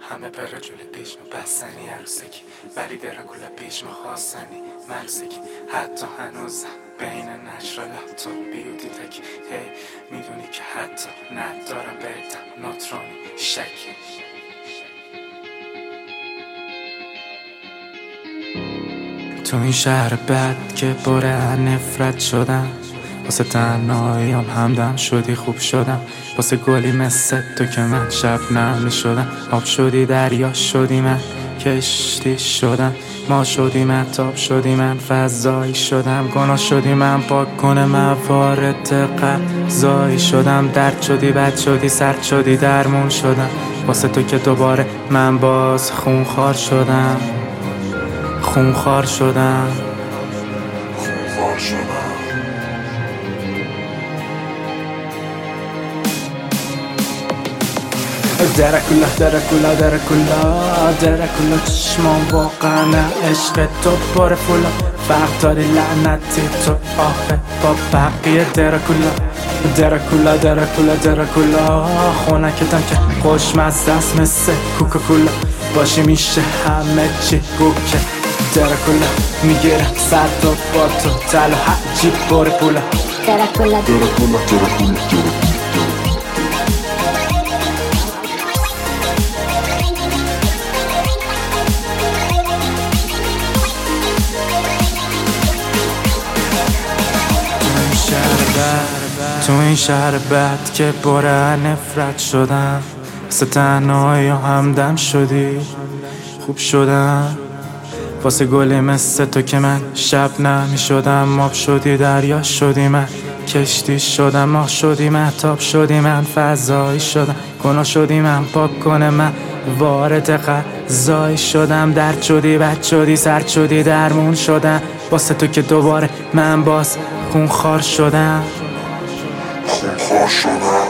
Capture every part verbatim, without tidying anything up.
همه پر جلوی پیش ما بستنی عروسکی ولی درکولا پیش ما خواستنی مرسکی حتی هنوزم بین نشرالات تو بیوتی تکی هی میدونی که حتی ندارم بهتم ناترانی شکی تو این شهر بد که پر نفرت شدم واسه تنهاییام همدم شدی خوب شدم واسه گلی مثل تو که من شب نمی شدم آب شدی دریا شدی من کشتی شدم ما شدی من تاب شدی من فضایی شدم گناه شدی من پاک کنه موارد قضایی شدم درد شدی بد شدی سرد شدی درمون شدم واسه تو که دوباره من باز خونخوار شدم خونخوار شدم خونخوار شدم درکولا درکولا درکولا درکولا چشمان واقعا عشق تو پر فولا فرق داری لعنتی تو آخه با بقیه درکولا درکولا درکولا درکولا خونکتم که خوشمزه است مثل کوکاکولا باشی میشه همه چی گوکه درکولا میگیرم صد و با تو تل و حجی پر پولا درکولا درکولا درکولا تو این شهر بد که پر نفرت شدم واسه تنهایی همدم شدی خوب شدم واسه گلی مثل تو که من شب نمی شدم آب شدی دریا شدی من کشتی شدم ماه شدی مهتاب شدی من فضایی شدم گناه شدی من پاک کنه من وارد قضایی شدم درد شدی بد شدی سرد شدی درمون شدم واسه تو که دوباره من باز خونخوار شدم خونخوار شدم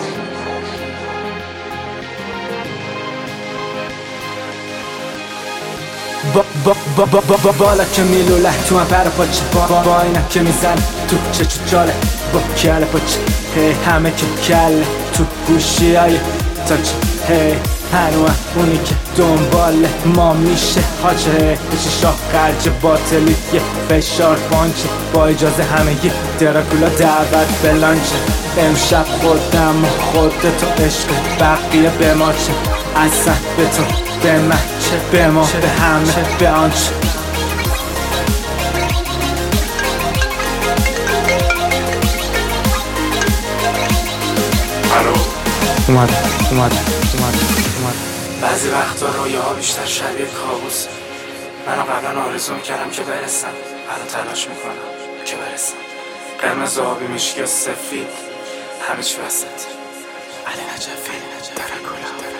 با با با با با با بالا که میلوله تو هم پر پاچه با با اینا که میزن تو چه چو جاله با کله پاچه هی همه که کله تو گوشی های تاچه هی هنوه اونی که دنبال ما میشه حاجه هی بشه شاه قرج باطلی یه فشار پانچه با اجازه همگی درکولا دعوت به لانچه امشب خودم و خودتو عشق بقیه به ما چه اصلا به تو به من چه به ما به همه به آنچه الو اومد اومد اومد اومد بعضی وقتا رویاها بیشتر شبیه کابوس منو قبلا آرزو میکردم که برسم الان تلاش میکنم که برسم قرمز آبی مشکی و سفید همه چی وسط علی نجفی درکولا